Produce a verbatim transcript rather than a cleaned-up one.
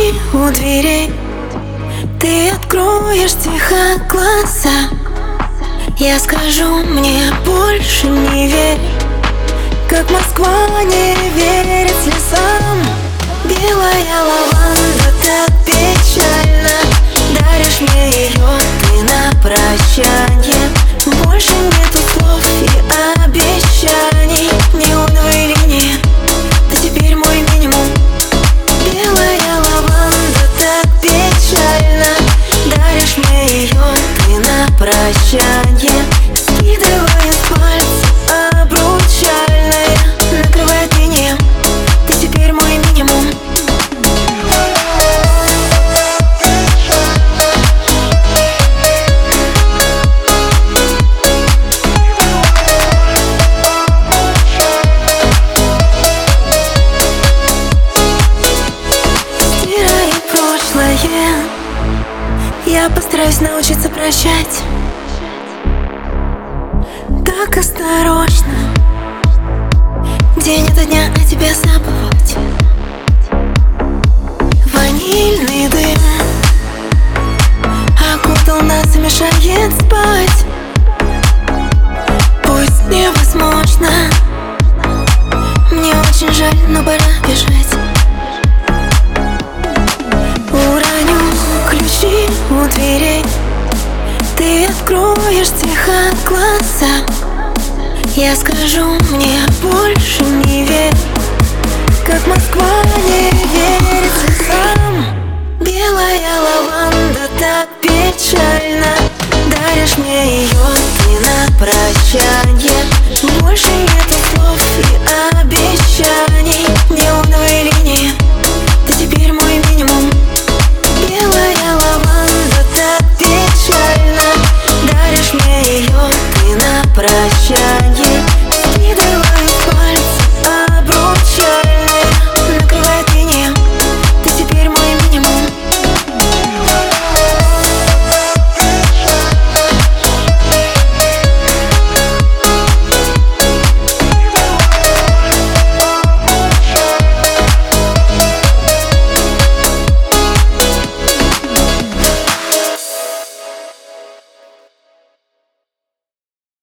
Ключи у дверей, ты откроешь тихо глаза. Я скажу, мне больше не верь, как Москва не верит слезам. Белая лаванда так печально, даришь мне ее ты на прощанье. Больше нету слов и обещаний, неоновые линии, ты теперь мой минимум. Белая лаванда так печально, даришь мне ее ты на прощанье. Скидывает пальцы обручальное, накрывает линием, ты теперь мой минимум. Я постараюсь научиться прощать так осторожно, день ото дня о тебе забывать. Ванильный дым окутал нас и мешает спать. Пусть невозможно, мне очень жаль, но пора бежать. У дверей ты откроешь тихо глаза. Я скажу, мне больше не верь, как Москва не верит слезам. Белая лаванда так печально, даришь мне ее ты на прощанье.